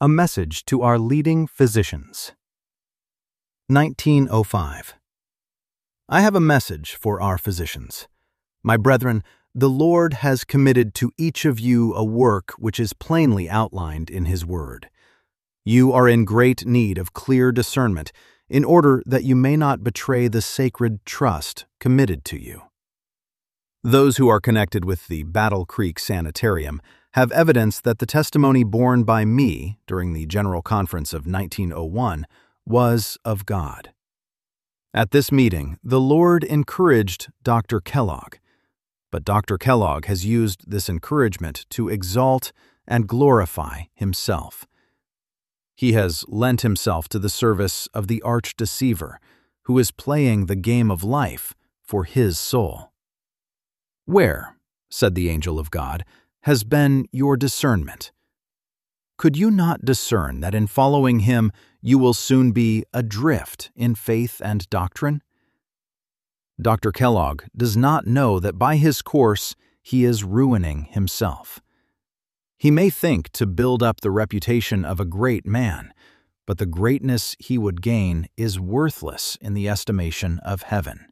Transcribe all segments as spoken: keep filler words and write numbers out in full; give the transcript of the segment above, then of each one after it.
A message to our leading physicians. nineteen oh five. I have a message for our physicians. My brethren, the Lord has committed to each of you a work which is plainly outlined in His Word. You are in great need of clear discernment in order that you may not betray the sacred trust committed to you. Those who are connected with the Battle Creek Sanitarium have evidence that the testimony borne by me during the General Conference of nineteen oh one was of God. At this meeting, the Lord encouraged Doctor Kellogg, but Doctor Kellogg has used this encouragement to exalt and glorify himself. He has lent himself to the service of the arch-deceiver, who is playing the game of life for his soul. "Where," said the angel of God, "has been your discernment? Could you not discern that in following him you will soon be adrift in faith and doctrine?" Doctor Kellogg does not know that by his course he is ruining himself. He may think to build up the reputation of a great man, but the greatness he would gain is worthless in the estimation of heaven.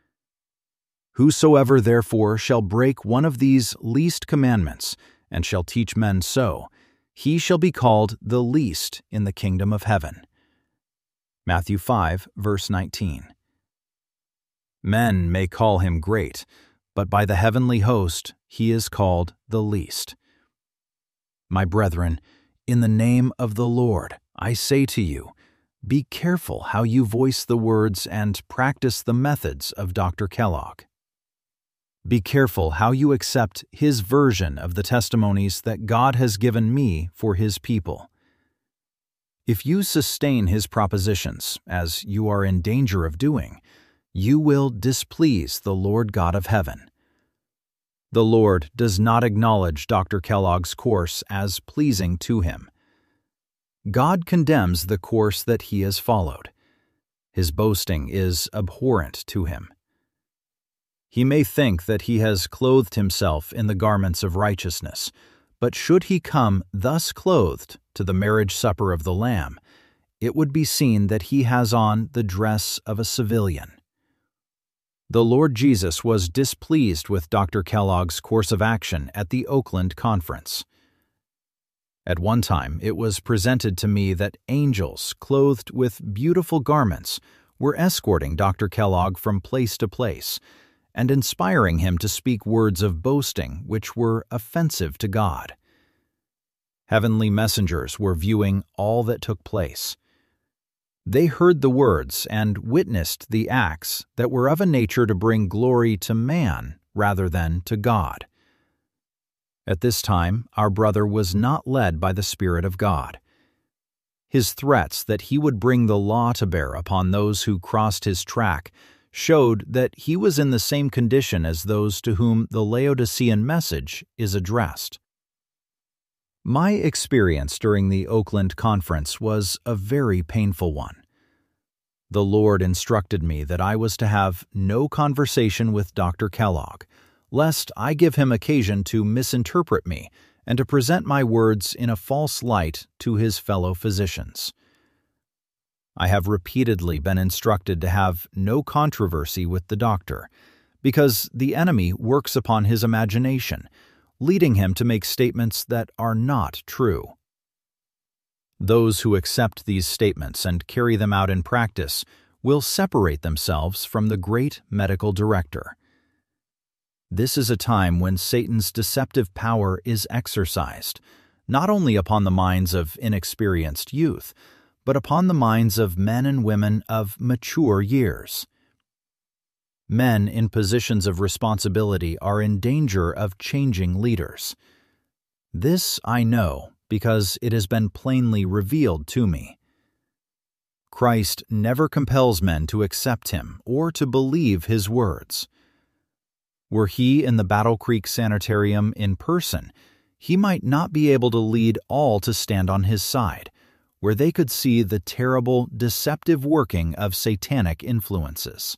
"Whosoever therefore shall break one of these least commandments, and shall teach men so, he shall be called the least in the kingdom of heaven." Matthew five, verse nineteen. Men may call him great, but by the heavenly host he is called the least. My brethren, in the name of the Lord, I say to you, be careful how you voice the words and practice the methods of Doctor Kellogg. Be careful how you accept his version of the testimonies that God has given me for his people. If you sustain his propositions, as you are in danger of doing, you will displease the Lord God of heaven. The Lord does not acknowledge Doctor Kellogg's course as pleasing to him. God condemns the course that he has followed. His boasting is abhorrent to him. He may think that he has clothed himself in the garments of righteousness, but should he come thus clothed to the marriage supper of the Lamb, it would be seen that he has on the dress of a civilian. The Lord Jesus was displeased with Doctor Kellogg's course of action at the Oakland Conference. At one time, it was presented to me that angels clothed with beautiful garments were escorting Doctor Kellogg from place to place, and inspiring him to speak words of boasting which were offensive to God. Heavenly messengers were viewing all that took place. They heard the words and witnessed the acts that were of a nature to bring glory to man rather than to God. At this time, our brother was not led by the Spirit of God. His threats that he would bring the law to bear upon those who crossed his track showed that he was in the same condition as those to whom the Laodicean message is addressed. My experience during the Oakland Conference was a very painful one. The Lord instructed me that I was to have no conversation with Doctor Kellogg, lest I give him occasion to misinterpret me and to present my words in a false light to his fellow physicians. I have repeatedly been instructed to have no controversy with the doctor, because the enemy works upon his imagination, leading him to make statements that are not true. Those who accept these statements and carry them out in practice will separate themselves from the great medical director. This is a time when Satan's deceptive power is exercised, not only upon the minds of inexperienced youth, but upon the minds of men and women of mature years. Men in positions of responsibility are in danger of changing leaders. This I know because it has been plainly revealed to me. Christ never compels men to accept him or to believe his words. Were he in the Battle Creek Sanitarium in person, he might not be able to lead all to stand on his side, where they could see the terrible, deceptive working of satanic influences.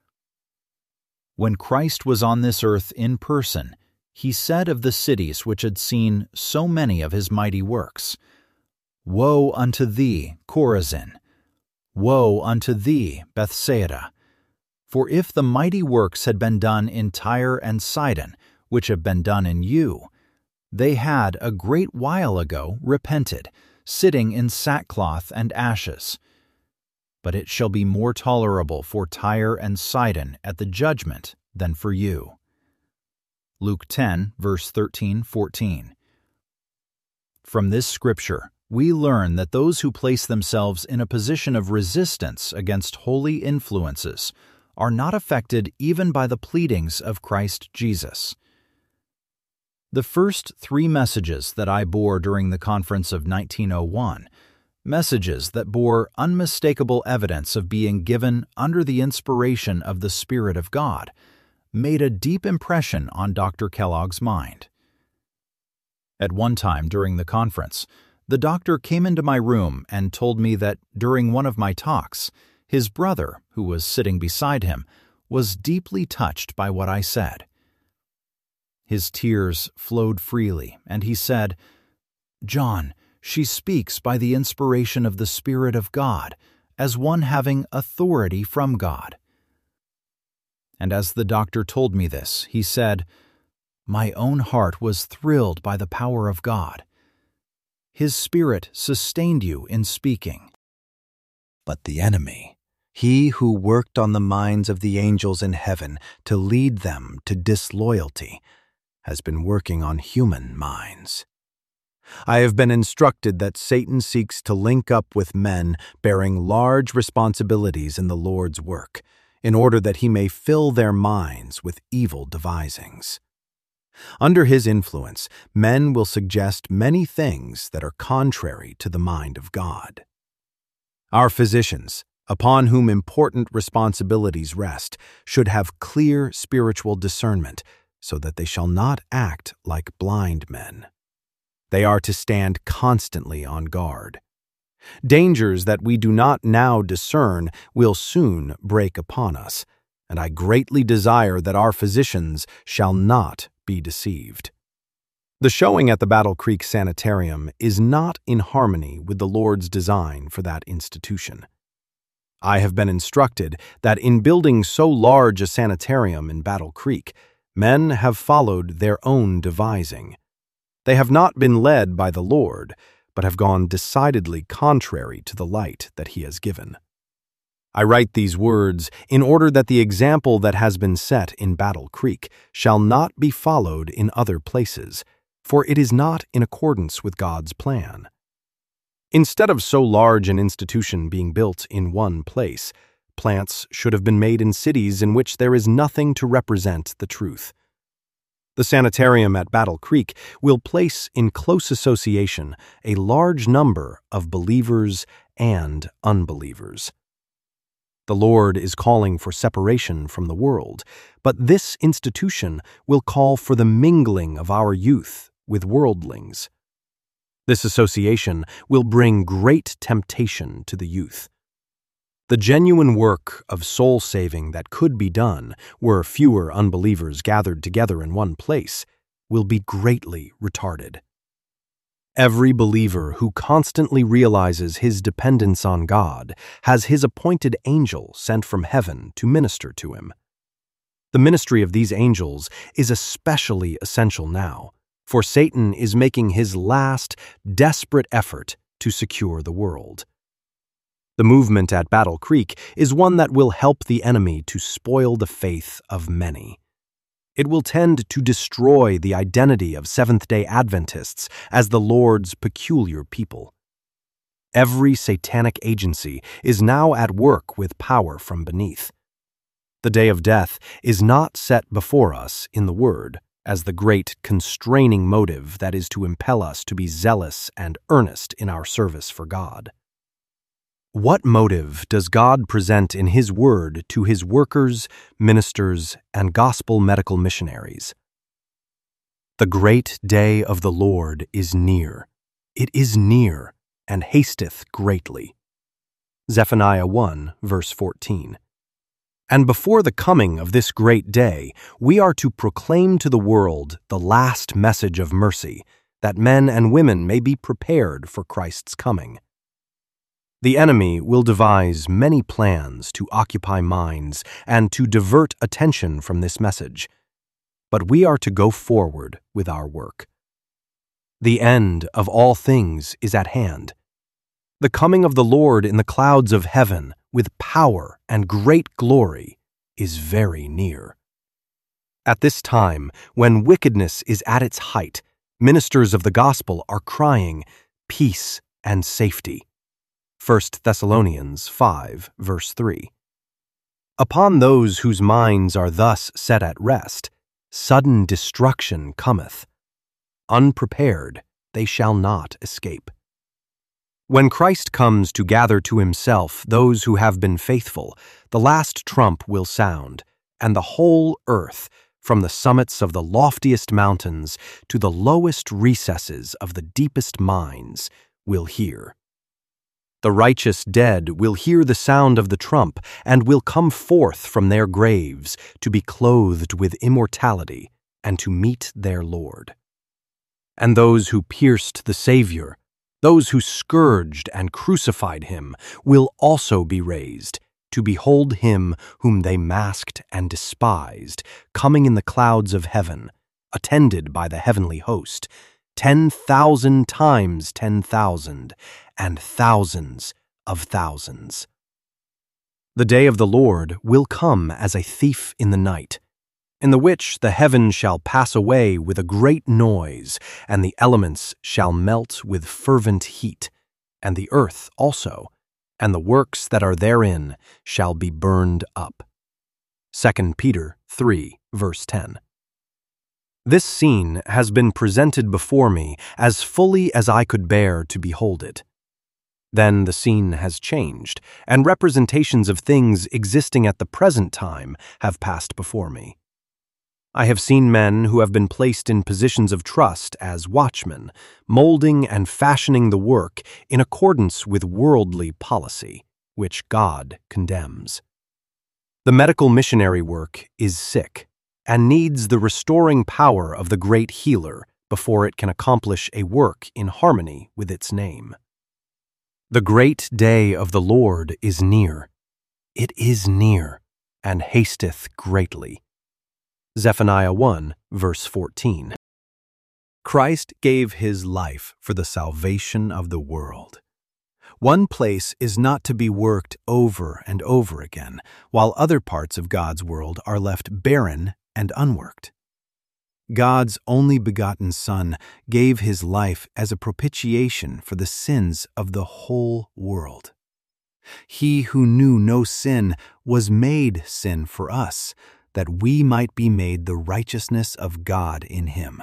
When Christ was on this earth in person, he said of the cities which had seen so many of his mighty works, Woe unto thee, Chorazin! Woe unto thee, Bethsaida! For if the mighty works had been done in Tyre and Sidon, which have been done in you, they had a great while ago repented, sitting in sackcloth and ashes. But it shall be more tolerable for Tyre and Sidon at the judgment than for you. Luke ten, verse thirteen, fourteen. From this scripture, we learn that those who place themselves in a position of resistance against holy influences are not affected even by the pleadings of Christ Jesus. The first three messages that I bore during the conference of nineteen oh one, messages that bore unmistakable evidence of being given under the inspiration of the Spirit of God, made a deep impression on Doctor Kellogg's mind. At one time during the conference, the doctor came into my room and told me that during one of my talks, his brother, who was sitting beside him, was deeply touched by what I said. His tears flowed freely, and he said, "John, she speaks by the inspiration of the Spirit of God, as one having authority from God." And as the doctor told me this, he said, "My own heart was thrilled by the power of God. His Spirit sustained you in speaking." But the enemy, he who worked on the minds of the angels in heaven to lead them to disloyalty, has been working on human minds. I have been instructed that Satan seeks to link up with men bearing large responsibilities in the Lord's work, in order that he may fill their minds with evil devisings. Under his influence, men will suggest many things that are contrary to the mind of God. Our physicians, upon whom important responsibilities rest, should have clear spiritual discernment, so that they shall not act like blind men. They are to stand constantly on guard. Dangers that we do not now discern will soon break upon us, and I greatly desire that our physicians shall not be deceived. The showing at the Battle Creek Sanitarium is not in harmony with the Lord's design for that institution. I have been instructed that in building so large a sanitarium in Battle Creek, men have followed their own devising. They have not been led by the Lord, but have gone decidedly contrary to the light that he has given. I write these words in order that the example that has been set in Battle Creek shall not be followed in other places, for it is not in accordance with God's plan. Instead of so large an institution being built in one place, plants should have been made in cities in which there is nothing to represent the truth. The sanitarium at Battle Creek will place in close association a large number of believers and unbelievers. The Lord is calling for separation from the world, but this institution will call for the mingling of our youth with worldlings. This association will bring great temptation to the youth. The genuine work of soul-saving that could be done were fewer unbelievers gathered together in one place will be greatly retarded. Every believer who constantly realizes his dependence on God has his appointed angel sent from heaven to minister to him. The ministry of these angels is especially essential now, for Satan is making his last, desperate effort to secure the world. The movement at Battle Creek is one that will help the enemy to spoil the faith of many. It will tend to destroy the identity of Seventh-day Adventists as the Lord's peculiar people. Every satanic agency is now at work with power from beneath. The day of death is not set before us in the Word as the great constraining motive that is to impel us to be zealous and earnest in our service for God. What motive does God present in His Word to His workers, ministers, and gospel medical missionaries? The great day of the Lord is near. It is near, and hasteth greatly. Zephaniah one, verse fourteen. And before the coming of this great day, we are to proclaim to the world the last message of mercy, that men and women may be prepared for Christ's coming. The enemy will devise many plans to occupy minds and to divert attention from this message, but we are to go forward with our work. The end of all things is at hand. The coming of the Lord in the clouds of heaven with power and great glory is very near. At this time, when wickedness is at its height, ministers of the gospel are crying, "Peace and safety." First Thessalonians five, verse three. Upon those whose minds are thus set at rest, sudden destruction cometh. Unprepared, they shall not escape. When Christ comes to gather to himself those who have been faithful, the last trump will sound, and the whole earth, from the summits of the loftiest mountains to the lowest recesses of the deepest mines, will hear. The righteous dead will hear the sound of the trump and will come forth from their graves to be clothed with immortality and to meet their Lord. And those who pierced the Savior, those who scourged and crucified him, will also be raised to behold him whom they masked and despised, coming in the clouds of heaven, attended by the heavenly host, ten thousand times ten thousand, and thousands of thousands. The day of the Lord will come as a thief in the night, in the which the heavens shall pass away with a great noise, and the elements shall melt with fervent heat, and the earth also, and the works that are therein shall be burned up. Second Peter three, verse ten. This scene has been presented before me as fully as I could bear to behold it. Then the scene has changed, and representations of things existing at the present time have passed before me. I have seen men who have been placed in positions of trust as watchmen, molding and fashioning the work in accordance with worldly policy, which God condemns. The medical missionary work is sick and needs the restoring power of the great healer before it can accomplish a work in harmony with its name. The great day of the Lord is near. It is near, and hasteth greatly. Zephaniah one, verse fourteen. Christ gave his life for the salvation of the world. One place is not to be worked over and over again, while other parts of God's world are left barren and unworked. God's only begotten Son gave his life as a propitiation for the sins of the whole world. He who knew no sin was made sin for us, that we might be made the righteousness of God in him.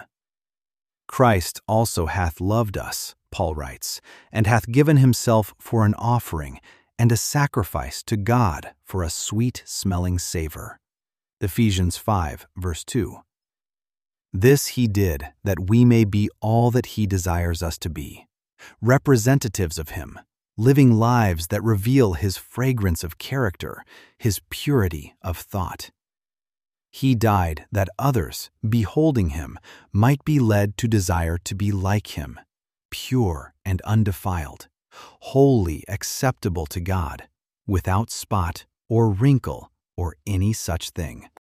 Christ also hath loved us, Paul writes, and hath given himself for an offering and a sacrifice to God for a sweet-smelling savor. Ephesians five, verse two. This he did that we may be all that he desires us to be, representatives of him, living lives that reveal his fragrance of character, his purity of thought. He died that others, beholding him, might be led to desire to be like him, pure and undefiled, wholly acceptable to God, without spot or wrinkle or any such thing.